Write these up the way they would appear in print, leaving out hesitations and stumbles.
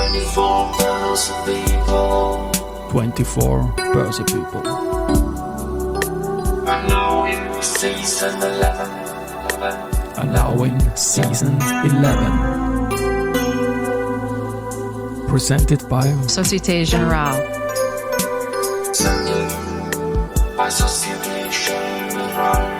24 Börse People. 24 Börse People. Allowing Season 11. Allowing Season 11. Presented by Société Générale. By Société Générale.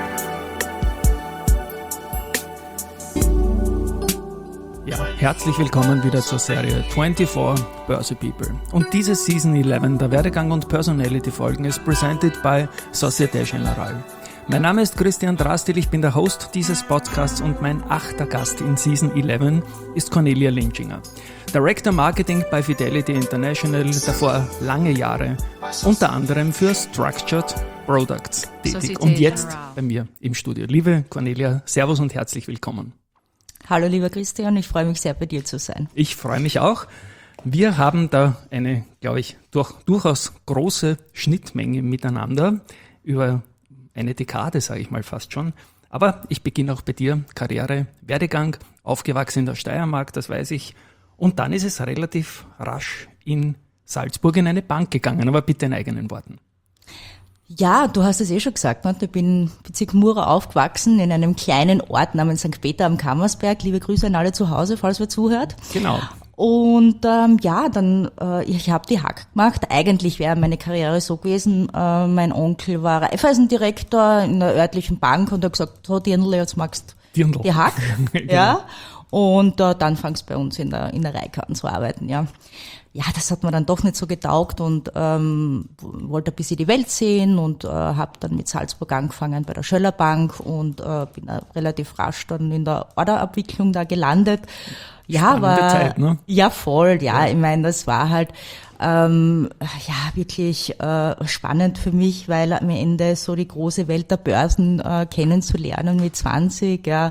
Ja, herzlich willkommen wieder zur Serie 24 Börse People. Und diese Season 11 der Werdegang und Personality Folgen ist presented by Société Générale. Mein Name ist Christian Drastil, ich bin der Host dieses Podcasts und mein 8. Gast in Season 11 ist Cornelia Linschinger. Director Marketing bei Fidelity International, davor lange Jahre, unter anderem für Structured Products tätig. Und jetzt bei mir im Studio. Liebe Cornelia, Servus und herzlich willkommen. Hallo lieber Christian, ich freue mich sehr, bei dir zu sein. Ich freue mich auch. Wir haben da eine, glaube ich, durchaus große Schnittmenge miteinander über eine Dekade, sage ich mal fast schon. Aber ich beginne auch bei dir. Karriere, Werdegang, aufgewachsen in der Steiermark, das weiß ich. Und dann ist es relativ rasch in Salzburg in eine Bank gegangen, aber bitte in eigenen Worten. Ja, du hast es eh schon gesagt, ne? Ich bin im Bezirk Mura aufgewachsen, in einem kleinen Ort namens St. Peter am Kammersberg. Liebe Grüße an alle zu Hause, falls wer zuhört. Genau. Und ich habe die Hack gemacht. Eigentlich wäre meine Karriere so gewesen, mein Onkel war Raiffeisendirektor in einer örtlichen Bank und hat gesagt, so Dirndl, jetzt magst du die Hack. Genau. Ja. Und dann fangst du bei uns in der Reihe an zu arbeiten, ja. Ja, das hat mir dann doch nicht so getaugt und wollte ein bisschen die Welt sehen und habe dann mit Salzburg angefangen bei der Schöller Bank und bin relativ rasch dann in der Orderabwicklung da gelandet. Ja, spannende Zeit, ne? Ja, voll, ja. Ich meine, das war halt wirklich spannend für mich, weil am Ende so die große Welt der Börsen kennenzulernen mit 20, ja.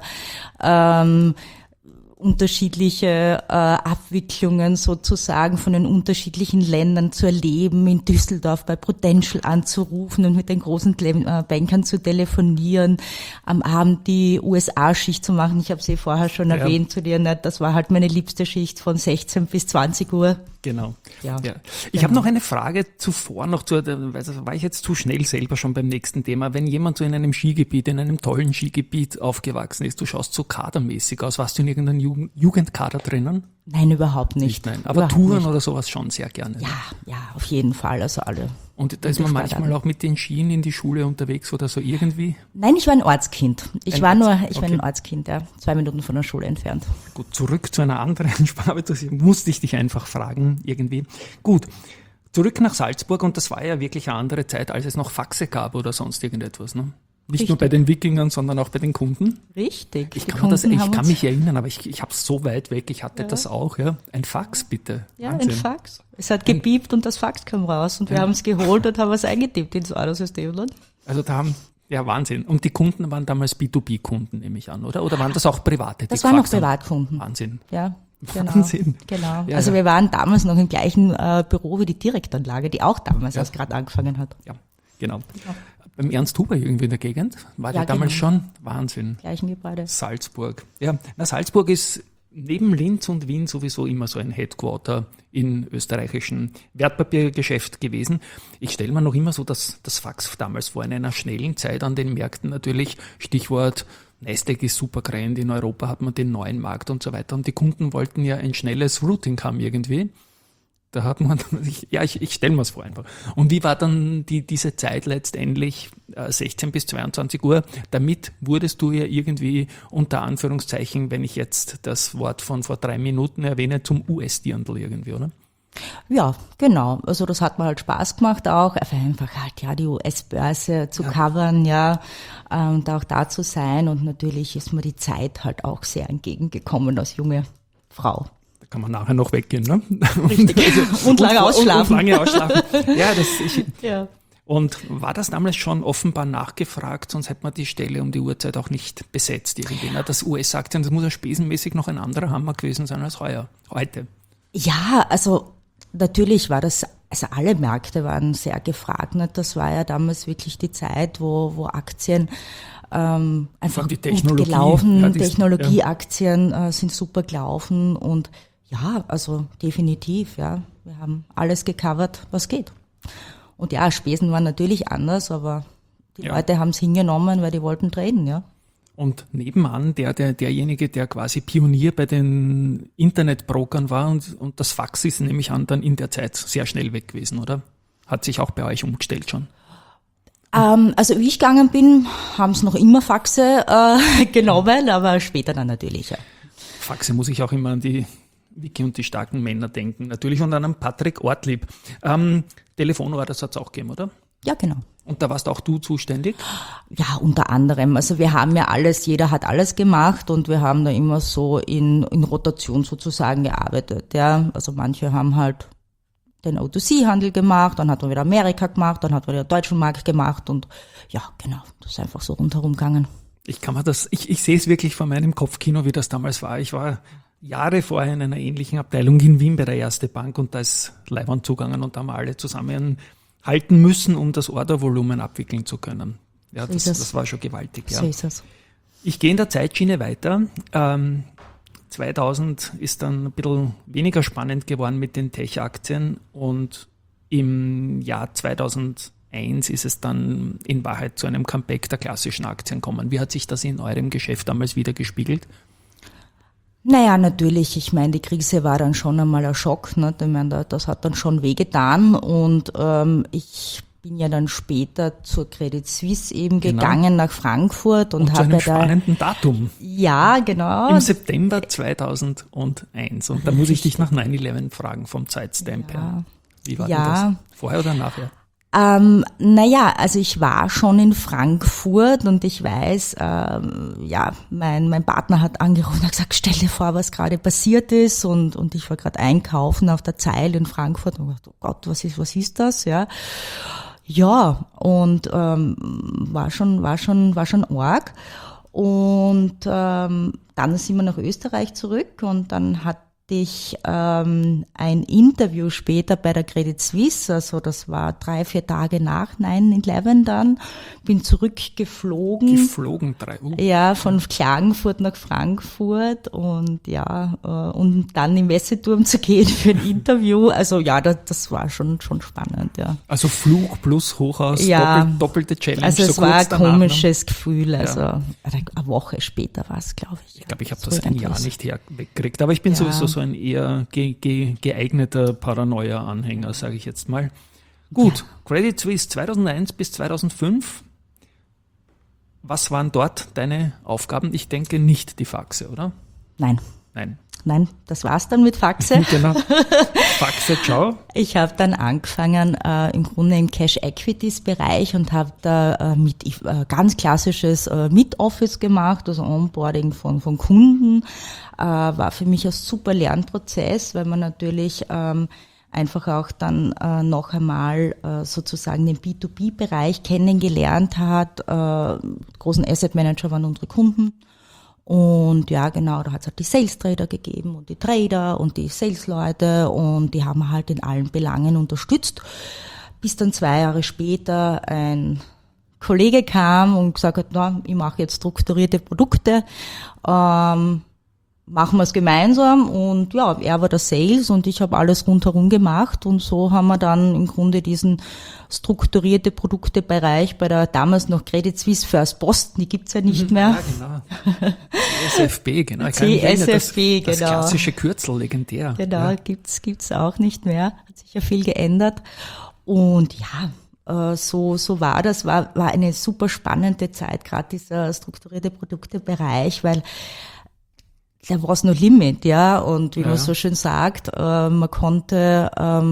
Unterschiedliche Abwicklungen sozusagen von den unterschiedlichen Ländern zu erleben, in Düsseldorf bei Prudential anzurufen und mit den großen Bankern zu telefonieren, am Abend die USA-Schicht zu machen. Ich habe sie vorher schon erwähnt zu dir, ne? Das war halt meine liebste Schicht von 16 bis 20 Uhr. Genau. Ja. Ich habe noch eine Frage zuvor, war ich jetzt zu schnell selber schon beim nächsten Thema. Wenn jemand so in einem Skigebiet, in einem tollen Skigebiet aufgewachsen ist, du schaust so kadermäßig aus, warst du in irgendeinem Jugendkader drinnen? Nein, überhaupt nicht. Nein. Aber überhaupt Touren nicht. oder sowas schon sehr gerne. Ja, auf jeden Fall, also alle. Und da ist man manchmal auch mit den Skien in die Schule unterwegs oder so irgendwie? Nein, ich war ein Ortskind. Ich war ein Ortskind, ja. 2 Minuten von der Schule entfernt. Gut, zurück zu einer anderen Sprache, das musste ich dich einfach fragen, irgendwie. Gut, zurück nach Salzburg und das war ja wirklich eine andere Zeit, als es noch Faxe gab oder sonst irgendetwas, ne? Nicht Richtig. Nur bei den Wikingern, sondern auch bei den Kunden. Richtig. Ich kann mich erinnern, aber ich habe es so weit weg, ich hatte das auch, ja. Ein Fax, bitte. Ja, Wahnsinn. ein Fax. Es hat gepiept und das Fax kam raus und wir haben es geholt und haben es eingetippt ins Ordersystem. Also Wahnsinn. Und die Kunden waren damals B2B-Kunden, nehme ich an, oder? Oder waren das auch private? Das waren auch Privatkunden. Wahnsinn. Ja. Genau, Wahnsinn. Genau. Ja, also wir waren damals noch im gleichen Büro wie die Direktanlage, die auch damals erst gerade angefangen hat. Ja, genau. Beim Ernst Huber irgendwie in der Gegend, war der damals schon Wahnsinn. Gleichen Gebäude. Salzburg. Ja, Salzburg ist neben Linz und Wien sowieso immer so ein Headquarter in österreichischen Wertpapiergeschäft gewesen. Ich stelle mir noch immer so das Fax damals vor, in einer schnellen Zeit an den Märkten natürlich, Stichwort Nasdaq ist super grand, in Europa hat man den neuen Markt und so weiter und die Kunden wollten ja ein schnelles Routing haben irgendwie. Da hat man, ich stelle mir es vor einfach. Und wie war dann diese Zeit letztendlich, 16 bis 22 Uhr? Damit wurdest du ja irgendwie unter Anführungszeichen, wenn ich jetzt das Wort von vor 3 Minuten erwähne, zum US-Dirndl irgendwie, oder? Ja, genau. Also das hat mir halt Spaß gemacht auch, einfach halt die US-Börse zu covern, und auch da zu sein. Und natürlich ist mir die Zeit halt auch sehr entgegengekommen als junge Frau. Kann man nachher noch weggehen, ne? Richtig. Und lange ausschlafen. Und lange ausschlafen. Ja. Und war das damals schon offenbar nachgefragt, sonst hätte man die Stelle um die Uhrzeit auch nicht besetzt irgendwie. Ne? Das US-Aktien, das muss ja spesenmäßig noch ein anderer Hammer gewesen sein als heute. Ja, also natürlich war das, also alle Märkte waren sehr gefragt. Ne? Das war ja damals wirklich die Zeit, wo Aktien einfach die gut gelaufen, ja, Technologieaktien sind super gelaufen und Ja, also definitiv, ja. Wir haben alles gecovert, was geht. Und ja, Spesen waren natürlich anders, aber die Leute haben es hingenommen, weil die wollten traden, ja. Und nebenan derjenige, der quasi Pionier bei den Internetbrokern war und das Fax ist nämlich dann in der Zeit sehr schnell weg gewesen, oder? Hat sich auch bei euch umgestellt schon? Also wie ich gegangen bin, haben es noch immer Faxe genommen, aber später dann natürlich, ja. Faxe muss ich auch immer an die Vicky und die starken Männer denken, natürlich, und an einen Patrick Ortlieb. Telefonorders hat es auch gegeben, oder? Ja, genau. Und da warst auch du zuständig? Ja, unter anderem. Also wir haben ja alles, jeder hat alles gemacht und wir haben da immer so in Rotation sozusagen gearbeitet. Ja, also manche haben halt den O2C-Handel gemacht, dann hat man wieder Amerika gemacht, dann hat man wieder den deutschen Markt gemacht und ja, genau, das ist einfach so rundherum gegangen. Ich sehe es wirklich vor meinem Kopfkino, wie das damals war. Ich war Jahre vorher in einer ähnlichen Abteilung in Wien bei der Erste Bank und da ist Leihwand zugegangen und da haben wir alle zusammen halten müssen, um das Ordervolumen abwickeln zu können. Ja, das war schon gewaltig. Ja. So ist es. Ich gehe in der Zeitschiene weiter. 2000 ist dann ein bisschen weniger spannend geworden mit den Tech-Aktien und im Jahr 2001 ist es dann in Wahrheit zu einem Comeback der klassischen Aktien gekommen. Wie hat sich das in eurem Geschäft damals wieder gespiegelt? Naja, natürlich. Ich meine, die Krise war dann schon einmal ein Schock. Ne? Ich meine, das hat dann schon wehgetan. Und ich bin ja dann später zur Credit Suisse eben gegangen nach Frankfurt und zu habe einem spannenden Datum. Ja, genau. Im September 2001. Und da muss ich dich nach 9/11 fragen vom Zeitstamp her. Wie war denn das? Vorher oder nachher? Naja, also ich war schon in Frankfurt und ich weiß, mein Partner hat angerufen und gesagt, stell dir vor, was gerade passiert ist und ich war gerade einkaufen auf der Zeil in Frankfurt und dachte, oh Gott, was ist das, ja. Ja, und war schon arg. Und dann sind wir nach Österreich zurück und dann hatte ich ein Interview später bei der Credit Suisse, also das war 3-4 Tage nach 9/11 dann, bin zurückgeflogen. Ja, von Klagenfurt nach Frankfurt und und dann im Messeturm zu gehen für ein Interview, also ja, das war schon spannend, ja. Also Flug plus Hochhaus, doppelte Challenge. Also es so war ein danach, komisches Gefühl, also eine Woche später war es, glaube ich. Ich glaube, ich habe das ein Jahr nicht weggekriegt, aber ich bin sowieso so ein eher geeigneter Paranoia-Anhänger, sage ich jetzt mal. Gut, Credit Suisse 2001 bis 2005. Was waren dort deine Aufgaben? Ich denke nicht die Faxe, oder? Nein, das war's dann mit Faxe. Genau. Faxe, ciao. Ich habe dann angefangen im Grunde im Cash-Equities-Bereich und habe da ganz klassisches Mid-Office gemacht, also Onboarding von Kunden. War für mich ein super Lernprozess, weil man natürlich einfach auch dann noch einmal sozusagen den B2B-Bereich kennengelernt hat. Großen Asset Manager waren unsere Kunden. Und ja, genau, da hat es halt die Sales Trader gegeben und die Trader und die Sales-Leute und die haben halt in allen Belangen unterstützt, bis dann 2 Jahre später ein Kollege kam und gesagt hat, na, ich mache jetzt strukturierte Produkte, machen wir es gemeinsam und ja, er war der Sales und ich habe alles rundherum gemacht und so haben wir dann im Grunde diesen strukturierte Produkte-Bereich bei der damals noch Credit Suisse First Boston, die gibt's ja nicht mehr. Ja, genau. CSFB, genau. CSFB, das klassische Kürzel, legendär. Genau, ja. gibt's auch nicht mehr, hat sich ja viel geändert und ja, so war das, war eine super spannende Zeit, gerade dieser strukturierte Produkte-Bereich, weil da war es no limit, ja, und wie man so schön sagt, man konnte,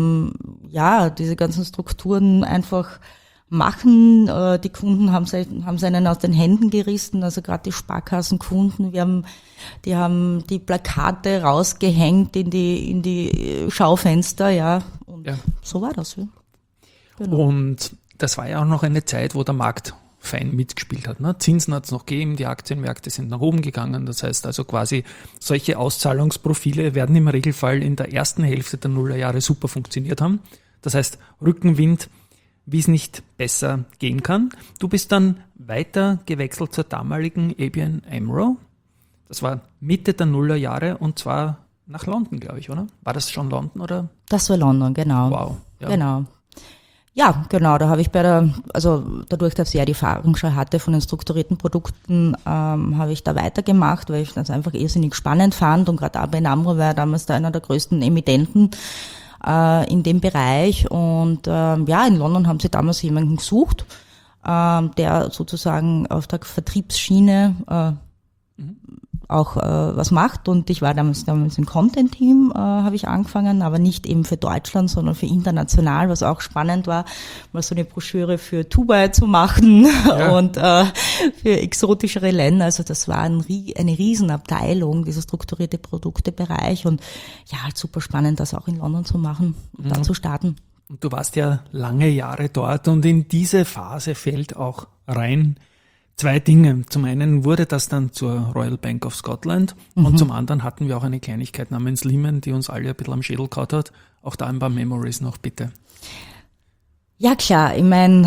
diese ganzen Strukturen einfach machen, die Kunden haben einen aus den Händen gerissen, also gerade die Sparkassenkunden, die haben die Plakate rausgehängt in die Schaufenster, ja, und so war das, ja. Genau. Und das war ja auch noch eine Zeit, wo der Markt fein mitgespielt hat. Ne? Zinsen hat es noch gegeben, die Aktienmärkte sind nach oben gegangen. Das heißt also quasi, solche Auszahlungsprofile werden im Regelfall in der ersten Hälfte der Nullerjahre super funktioniert haben. Das heißt, Rückenwind, wie es nicht besser gehen kann. Du bist dann weiter gewechselt zur damaligen ABN AMRO. Das war Mitte der Nullerjahre und zwar nach London, glaube ich, oder? War das schon London, oder? Das war London, genau. Wow. Ja. Genau. Ja, genau, da habe ich dadurch, dass ich ja die Erfahrung schon hatte von den strukturierten Produkten, habe ich da weitergemacht, weil ich das einfach irrsinnig spannend fand und gerade ABN AMRO war damals da einer der größten Emittenten in dem Bereich und in London haben sie damals jemanden gesucht, der sozusagen auf der Vertriebsschiene auch was macht und ich war damals im Content-Team, habe ich angefangen, aber nicht eben für Deutschland, sondern für international, was auch spannend war, mal so eine Broschüre für Dubai zu machen und für exotischere Länder. Also das war eine Riesenabteilung, dieser strukturierte Produktebereich und ja, halt super spannend, das auch in London zu machen und da zu starten. Und du warst ja lange Jahre dort und in diese Phase fällt auch rein zwei Dinge. Zum einen wurde das dann zur Royal Bank of Scotland und zum anderen hatten wir auch eine Kleinigkeit namens Lehman, die uns alle ein bisschen am Schädel gehauen hat. Auch da ein paar Memories noch, bitte. Ja klar, ich meine,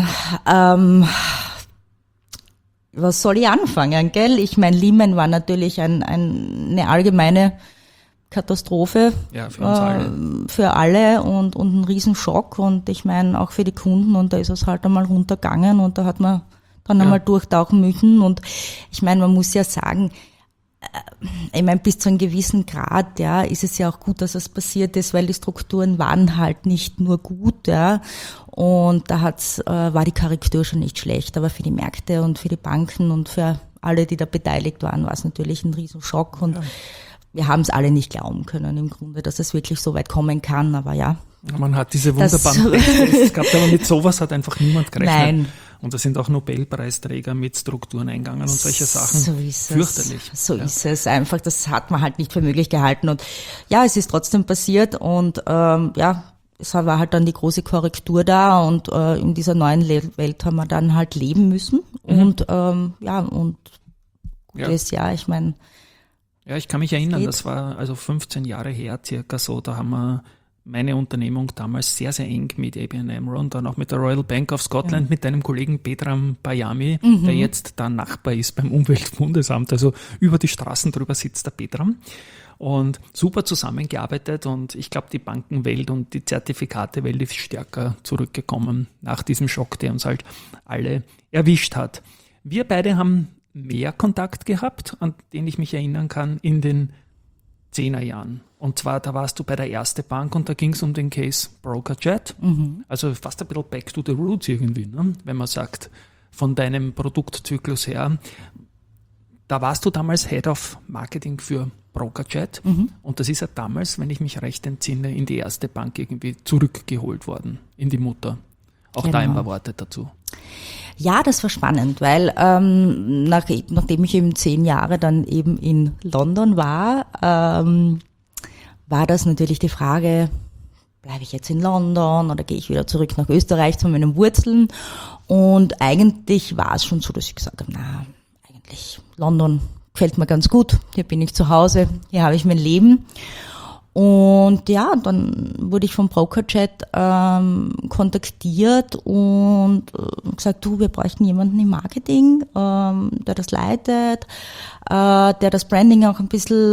was soll ich anfangen, gell? Ich meine, Lehman war natürlich eine allgemeine Katastrophe ja, für uns alle. Für alle und ein Riesenschock und ich meine auch für die Kunden und da ist es halt einmal runtergegangen und da hat man dann einmal durchtauchen müssen und ich meine, man muss ja sagen, ich meine, bis zu einem gewissen Grad, ja, ist es ja auch gut, dass es passiert ist, weil die Strukturen waren halt nicht nur gut, ja, und da war die Korrektur schon nicht schlecht, aber für die Märkte und für die Banken und für alle, die da beteiligt waren, war es natürlich ein Riesenschock und wir haben es alle nicht glauben können im Grunde, dass es wirklich so weit kommen kann, aber ja. Man hat diese wunderbaren Backtests gehabt, aber mit sowas hat einfach niemand gerechnet. Nein. Und da sind auch Nobelpreisträger mit Strukturen eingegangen und solche Sachen. So ist fürchterlich. So ist es einfach. Das hat man halt nicht für möglich gehalten. Und ja, es ist trotzdem passiert und es war halt dann die große Korrektur da und in dieser neuen Welt haben wir dann halt leben müssen. Und gutes Jahr, ich meine. Ja, ich kann mich erinnern, das war also 15 Jahre her circa so, da haben wir meine Unternehmung damals sehr, sehr eng mit ABN AMRO und dann auch mit der Royal Bank of Scotland, mit deinem Kollegen Bedram Payami, der jetzt da Nachbar ist beim Umweltbundesamt, also über die Straßen drüber sitzt der Bedram und super zusammengearbeitet und ich glaube, die Bankenwelt und die Zertifikatewelt ist stärker zurückgekommen nach diesem Schock, der uns halt alle erwischt hat. Wir beide haben mehr Kontakt gehabt, an den ich mich erinnern kann, in den 10er Jahren. Und zwar, da warst du bei der Erste Bank und da ging es um den Case BrokerJet. Also fast ein bisschen back to the roots irgendwie, ne? Wenn man sagt, von deinem Produktzyklus her. Da warst du damals Head of Marketing für BrokerJet und das ist ja damals, wenn ich mich recht entsinne, in die Erste Bank irgendwie zurückgeholt worden, in die Mutter. Auch da ein paar Worte dazu. Ja, das war spannend, weil nachdem ich eben 10 Jahre dann eben in London war, war das natürlich die Frage, bleibe ich jetzt in London oder gehe ich wieder zurück nach Österreich zu meinen Wurzeln? Und eigentlich war es schon so, dass ich gesagt habe, eigentlich London gefällt mir ganz gut, hier bin ich zu Hause, hier habe ich mein Leben. Und ja, dann wurde ich vom BrokerJet kontaktiert und gesagt, wir bräuchten jemanden im Marketing, der das leitet, der das Branding auch ein bisschen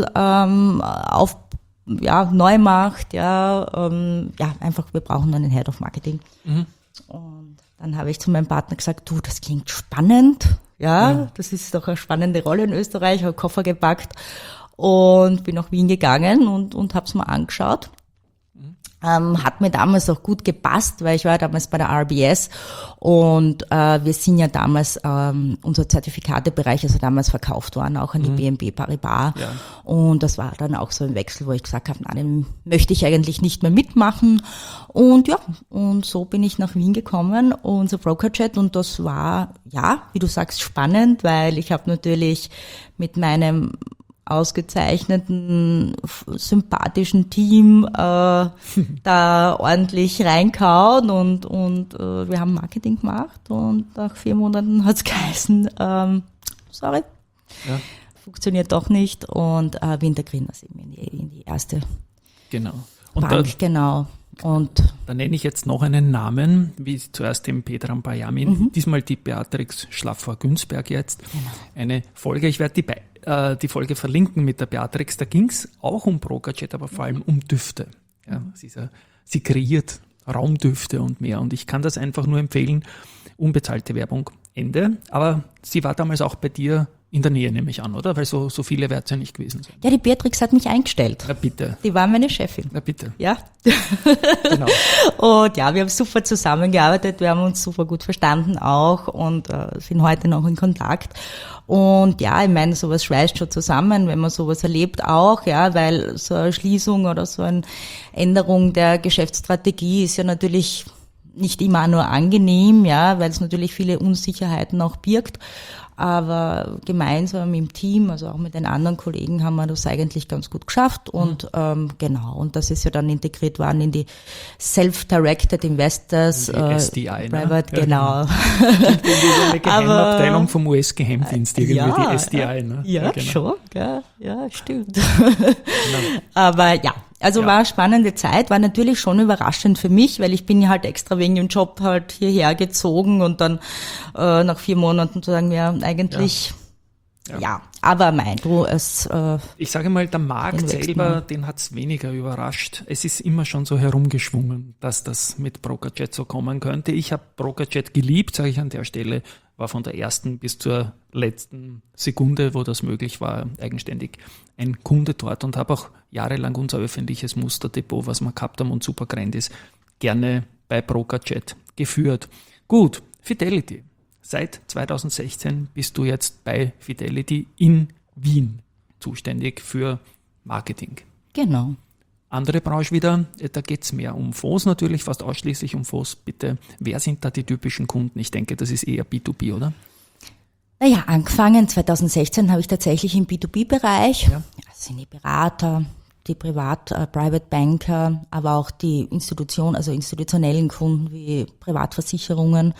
neu macht, einfach, wir brauchen einen Head of Marketing. Und dann habe ich zu meinem Partner gesagt, das klingt spannend, das ist doch eine spannende Rolle in Österreich, habe Koffer gepackt und bin nach Wien gegangen und habe es mir angeschaut. Hat mir damals auch gut gepasst, weil ich war damals bei der RBS und wir sind ja damals, unser Zertifikatebereich ist ja damals verkauft worden, auch an die BNP Paribas. Ja. Und das war dann auch so ein Wechsel, wo ich gesagt habe, den möchte ich eigentlich nicht mehr mitmachen. Und und so bin ich nach Wien gekommen, unser BrokerJet, und das war, wie du sagst, spannend, weil ich habe natürlich mit meinem ausgezeichneten, sympathischen Team da ordentlich reinkauen und wir haben Marketing gemacht und nach 4 Monaten hat's geheißen, funktioniert doch nicht und wir integrieren das eben in die erste Bank, genau. Und da nenne ich jetzt noch einen Namen, wie zuerst den Bedram Payami, diesmal die Beatrix Schlaffer-Günzberg jetzt. Genau. Eine Folge, ich werde die die Folge verlinken mit der Beatrix. Da ging es auch um Procajet, aber vor allem um Düfte. Ja, sie kreiert Raumdüfte und mehr. Und ich kann das einfach nur empfehlen. Unbezahlte Werbung, Ende. Aber sie war damals auch bei dir in der Nähe, nehme ich an, oder? Weil so viele wird es ja nicht gewesen sein. Ja, die Beatrix hat mich eingestellt. Na bitte. Die war meine Chefin. Na bitte. Ja. Genau. Und ja, wir haben super zusammengearbeitet, wir haben uns super gut verstanden auch und sind heute noch in Kontakt. Und ja, ich meine, sowas schweißt schon zusammen, wenn man sowas erlebt auch, ja, weil so eine Schließung oder so eine Änderung der Geschäftsstrategie ist ja natürlich nicht immer nur angenehm, ja, weil es natürlich viele Unsicherheiten auch birgt. Aber gemeinsam im Team, also auch mit den anderen Kollegen, haben wir das eigentlich ganz gut geschafft. Und genau, und das ist ja dann integriert worden in die Self-Directed Investors. Die SDI, Private, ne? genau. Eine Geheimabteilung vom US-Geheimdienst, irgendwie ja, die SDI. Ne? Ja, genau. schon, ja, stimmt. Aber ja. Also war eine spannende Zeit, war natürlich schon überraschend für mich, weil ich bin ja halt extra wegen dem Job halt hierher gezogen und dann nach 4 Monaten zu sagen, ja, eigentlich, ja. Aber ich sage mal, der Markt selber, den hat's weniger überrascht. Es ist immer schon so herumgeschwungen, dass das mit Procajet so kommen könnte. Ich habe Procajet geliebt, sage ich an der Stelle, war von der ersten bis zur letzten Sekunde, wo das möglich war, eigenständig ein Kunde dort und habe auch jahrelang unser öffentliches Musterdepot, was wir gehabt haben und super grand ist, gerne bei Procajet geführt. Gut, Fidelity. Seit 2016 bist du jetzt bei Fidelity in Wien zuständig für Marketing. Genau. Andere Branche wieder, da geht es mehr um Fonds natürlich, fast ausschließlich um Fonds. Bitte, wer sind da die typischen Kunden? Ich denke, das ist eher B2B, oder? Naja, angefangen 2016 habe ich tatsächlich im B2B-Bereich, das sind die Berater, die Private Banker, aber auch die institutionellen Kunden wie Privatversicherungen,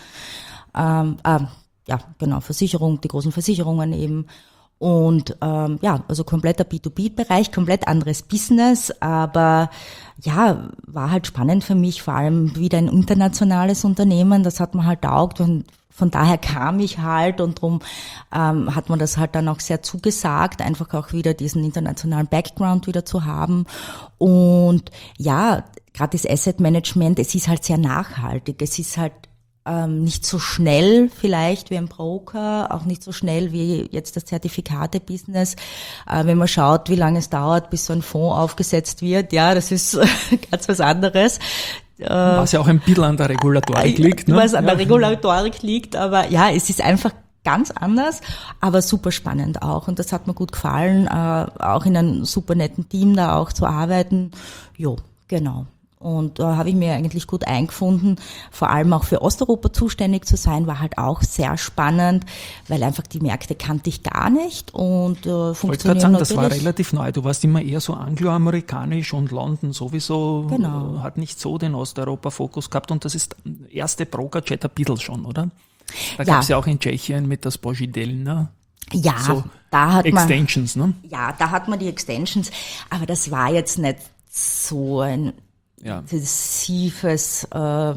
Versicherung, die großen Versicherungen eben. Und also kompletter B2B-Bereich, komplett anderes Business, aber ja, war halt spannend für mich, vor allem wieder ein internationales Unternehmen, das hat mir halt taugt und von daher kam ich halt und drum hat man das halt dann auch sehr zugesagt, einfach auch wieder diesen internationalen Background wieder zu haben. Und ja, gerade das Asset Management, es ist halt sehr nachhaltig, es ist halt nicht so schnell vielleicht wie ein Broker, auch nicht so schnell wie jetzt das Zertifikate-Business. Wenn man schaut, wie lange es dauert, bis so ein Fonds aufgesetzt wird, ja, das ist ganz was anderes. Was ja auch ein bisschen an der Regulatorik liegt. Ne? Was an der Regulatorik liegt, aber ja, es ist einfach ganz anders, aber super spannend auch. Und das hat mir gut gefallen, auch in einem super netten Team da auch zu arbeiten. Jo, genau. Und da habe ich mir eigentlich gut eingefunden, vor allem auch für Osteuropa zuständig zu sein, war halt auch sehr spannend, weil einfach die Märkte kannte ich gar nicht und funktionieren sagen, natürlich. Das war relativ neu. Du warst immer eher so angloamerikanisch und London sowieso hat nicht so den Osteuropa-Fokus gehabt und das ist erste Procajet ein bisschen schon, oder? Da gab es ja auch in Tschechien mit das Bojidel, ne? Ja, so da hat Extensions, man, ne? Ja, da hat man die Extensions, aber das war jetzt nicht so ein intensives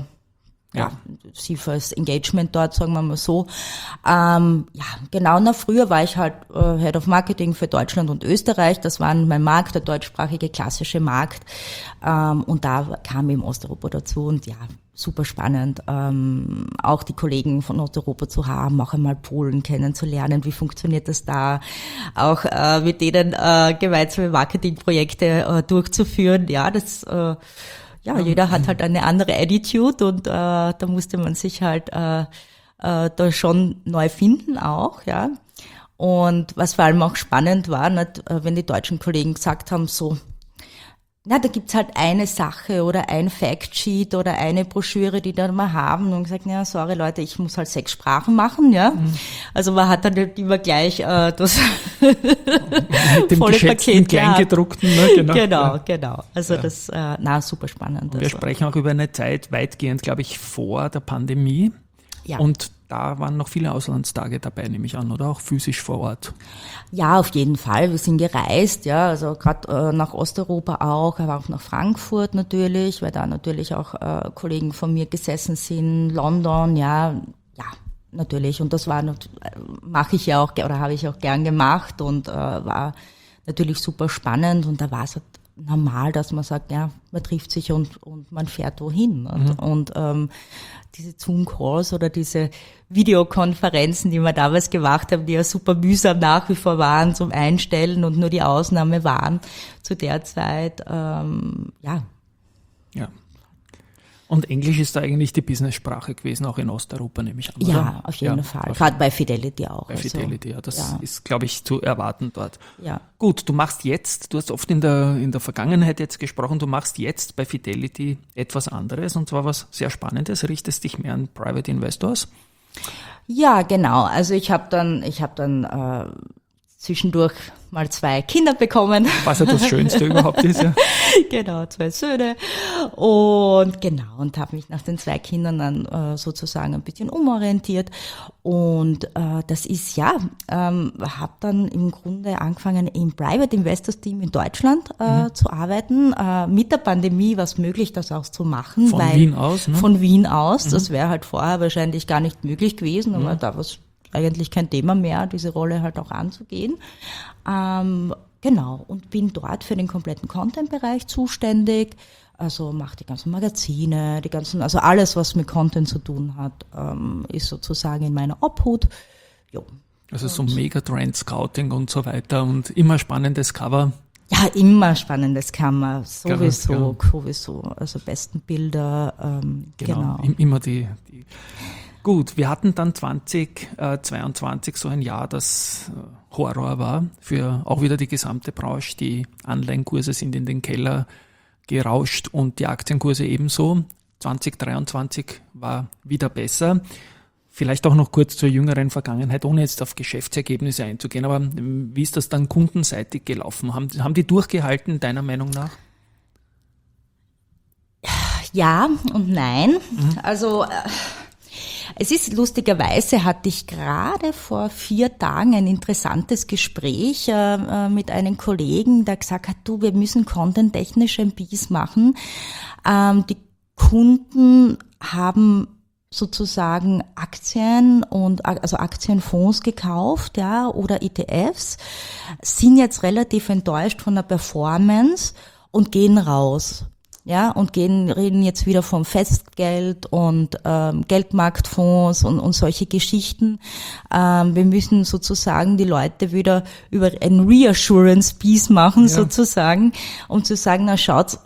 Engagement dort, sagen wir mal so. Genau, früher war ich halt Head of Marketing für Deutschland und Österreich. Das war mein Markt, der deutschsprachige klassische Markt. Und da kam eben Osteuropa dazu und ja, super spannend, auch die Kollegen von Osteuropa zu haben, auch einmal Polen kennenzulernen, wie funktioniert das da, auch mit denen gemeinsame Marketingprojekte durchzuführen. Ja, das jeder hat halt eine andere Attitude und da musste man sich halt da schon neu finden auch, ja. Und was vor allem auch spannend war, wenn die deutschen Kollegen gesagt haben, so, da gibt's halt eine Sache oder ein Factsheet oder eine Broschüre, die da mal haben und gesagt, sorry Leute, ich muss halt 6 Sprachen machen, ja. Also man hat dann nicht immer gleich das mit dem volle Paket Kleingedruckten, ne? Genau. Also das, super spannend. Wir sprechen auch über eine Zeit weitgehend, glaube ich, vor der Pandemie. Ja. Und da waren noch viele Auslandstage dabei, nehme ich an, oder auch physisch vor Ort? Ja, auf jeden Fall. Wir sind gereist, ja, also gerade nach Osteuropa auch, aber auch nach Frankfurt natürlich, weil da natürlich auch Kollegen von mir gesessen sind, London, ja, natürlich. Und das mache ich ja auch, oder habe ich auch gern gemacht und war natürlich super spannend. Und da war es halt normal, dass man sagt, ja, man trifft sich und man fährt wohin. Und diese Zoom-Calls oder diese Videokonferenzen, die wir damals gemacht haben, die ja super mühsam nach wie vor waren zum Einstellen und nur die Ausnahme waren zu der Zeit, Ja. Und Englisch ist da eigentlich die Business-Sprache gewesen, auch in Osteuropa, nehme ich an, oder? Ja, auf jeden Fall. Gerade bei Fidelity auch. Bei Fidelity, ja. Das ja. ist, glaube ich, zu erwarten dort. Ja. Gut, du hast oft in der Vergangenheit jetzt gesprochen, du machst jetzt bei Fidelity etwas anderes, und zwar was sehr Spannendes, richtest dich mehr an Private Investors. Ja, genau. Also ich habe dann zwischendurch mal 2 Kinder bekommen. Was ja das Schönste überhaupt ist, ja. Genau, 2 Söhne. Und habe mich nach den 2 Kindern dann sozusagen ein bisschen umorientiert. Und das ist habe dann im Grunde angefangen, im Private Investors Team in Deutschland zu arbeiten. Mit der Pandemie war es möglich, das auch zu machen. Von Wien aus, ne? Von Wien aus. Das wäre halt vorher wahrscheinlich gar nicht möglich gewesen, aber da war es eigentlich kein Thema mehr, diese Rolle halt auch anzugehen. Genau, und bin dort für den kompletten Content-Bereich zuständig. Also mache die ganzen Magazine, also alles, was mit Content zu tun hat, ist sozusagen in meiner Obhut. Jo. Also so Megatrend-Scouting und so weiter und immer spannendes Cover. Ja, immer spannendes Cover, sowieso. Also besten Bilder, genau. Immer die. Gut, wir hatten dann 2022 so ein Jahr, das Horror war für auch wieder die gesamte Branche. Die Anleihenkurse sind in den Keller gerauscht und die Aktienkurse ebenso. 2023 war wieder besser. Vielleicht auch noch kurz zur jüngeren Vergangenheit, ohne jetzt auf Geschäftsergebnisse einzugehen. Aber wie ist das dann kundenseitig gelaufen? Haben die durchgehalten, deiner Meinung nach? Ja und nein. Also es ist lustigerweise, hatte ich gerade vor 4 Tagen ein interessantes Gespräch mit einem Kollegen, der gesagt hat, du, wir müssen content-technisch ein Biss machen. Die Kunden haben sozusagen Aktien also Aktienfonds gekauft, ja, oder ETFs, sind jetzt relativ enttäuscht von der Performance und gehen raus. Ja, und reden jetzt wieder vom Festgeld und Geldmarktfonds und solche Geschichten. Wir müssen sozusagen die Leute wieder über ein Reassurance-Piece machen, sozusagen, um zu sagen, na schaut,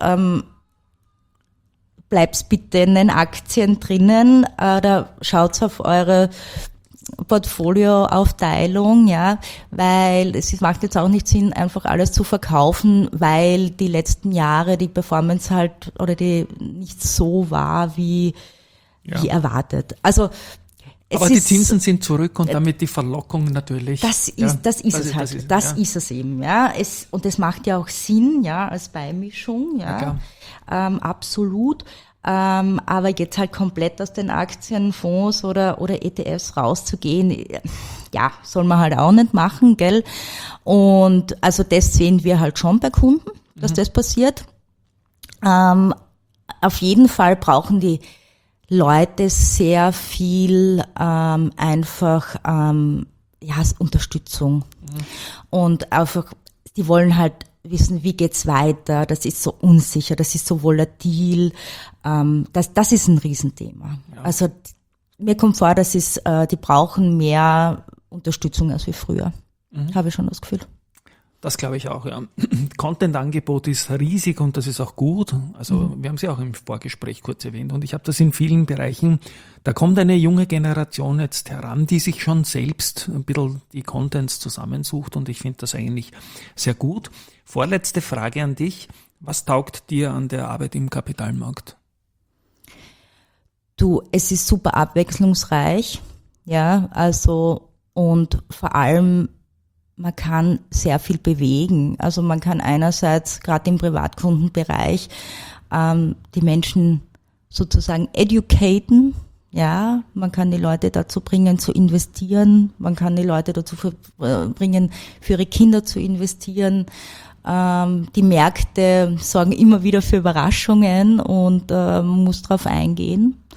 bleibt's bitte in den Aktien drinnen, oder schaut's auf eure Portfolioaufteilung, ja, weil es macht jetzt auch nicht Sinn, einfach alles zu verkaufen, weil die letzten Jahre die Performance halt oder die nicht so war wie erwartet. Also aber die Zinsen sind zurück und damit die Verlockung natürlich. Das ist es eben, ja. Und das macht ja auch Sinn, ja, als Beimischung, ja, absolut. Aber jetzt halt komplett aus den Aktienfonds oder ETFs rauszugehen, ja, soll man halt auch nicht machen, gell? Und also das sehen wir halt schon bei Kunden, dass das passiert. Auf jeden Fall brauchen die Leute sehr viel einfach Unterstützung. Und einfach, die wollen halt wissen, wie geht's weiter, das ist so unsicher, das ist so volatil, das ist ein Riesenthema. Ja. Also mir kommt vor, die brauchen mehr Unterstützung als wie früher, habe ich schon das Gefühl. Das glaube ich auch, ja. Content-Angebot ist riesig und das ist auch gut. Also wir haben es ja auch im Vorgespräch kurz erwähnt und ich habe das in vielen Bereichen. Da kommt eine junge Generation jetzt heran, die sich schon selbst ein bisschen die Contents zusammensucht und ich finde das eigentlich sehr gut. Vorletzte Frage an dich. Was taugt dir an der Arbeit im Kapitalmarkt? Es ist super abwechslungsreich, ja, also und vor allem man kann sehr viel bewegen. Also man kann einerseits gerade im Privatkundenbereich die Menschen sozusagen educaten. Ja, man kann die Leute dazu bringen zu investieren. Man kann die Leute dazu bringen, für ihre Kinder zu investieren. Die Märkte sorgen immer wieder für Überraschungen und man muss drauf eingehen.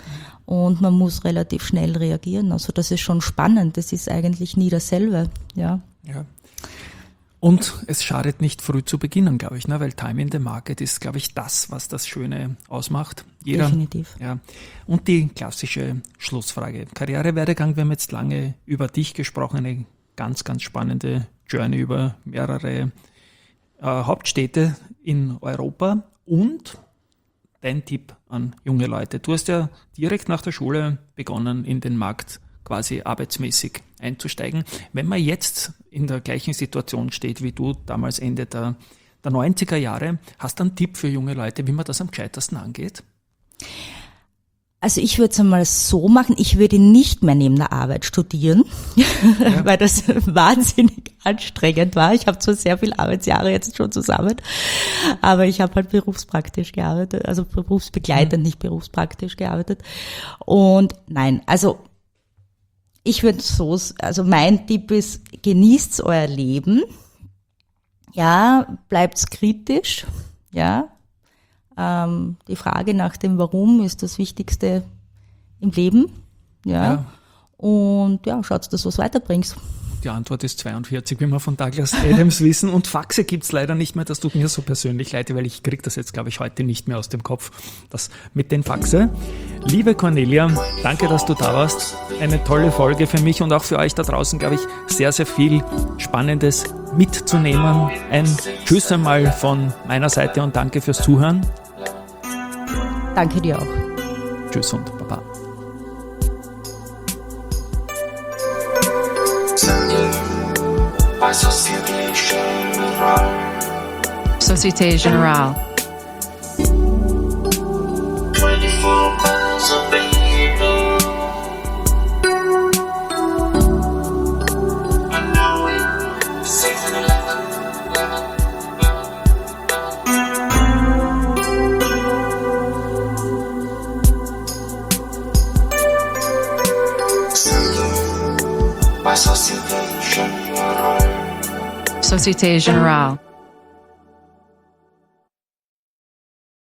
und man muss relativ schnell reagieren. Also das ist schon spannend, das ist eigentlich nie dasselbe, ja. Ja. Und es schadet nicht, früh zu beginnen, glaube ich, ne? Weil Time in the Market ist, glaube ich, das, was das Schöne ausmacht. Definitiv. Ja. Und die klassische Schlussfrage. Karrierewerdegang, wir haben jetzt lange über dich gesprochen, eine ganz, ganz spannende Journey über mehrere Hauptstädte in Europa. Und dein Tipp an junge Leute. Du hast ja direkt nach der Schule begonnen, in den Markt quasi arbeitsmäßig einzusteigen. Wenn man jetzt in der gleichen Situation steht wie du, damals Ende der 90er Jahre, hast du einen Tipp für junge Leute, wie man das am gescheitersten angeht? Also ich würde es einmal so machen, ich würde nicht mehr neben der Arbeit studieren, weil das wahnsinnig anstrengend war. Ich habe zwar sehr viele Arbeitsjahre jetzt schon zusammen, aber ich habe halt berufspraktisch gearbeitet, also berufsbegleitend, nicht berufspraktisch gearbeitet. Und nein, also ich würde also mein Tipp ist, genießt euer Leben, ja, bleibt kritisch, ja. Die Frage nach dem Warum ist das Wichtigste im Leben, ja. Und ja, schaut, dass du was weiterbringst. Die Antwort ist 42, wie wir von Douglas Adams wissen. Und Faxe gibt's leider nicht mehr. Das tut mir so persönlich leid, weil ich kriege das jetzt, glaube ich, heute nicht mehr aus dem Kopf. Das mit den Faxe. Liebe Cornelia, danke, dass du da warst. Eine tolle Folge für mich und auch für euch da draußen, glaube ich, sehr, sehr viel Spannendes mitzunehmen. Ein Tschüss einmal von meiner Seite und danke fürs Zuhören. Danke dir auch. Tschüss und Baba. By Société Générale. Société Générale. 24 miles of people. And now we're 6-11. By Société Générale. Société Générale.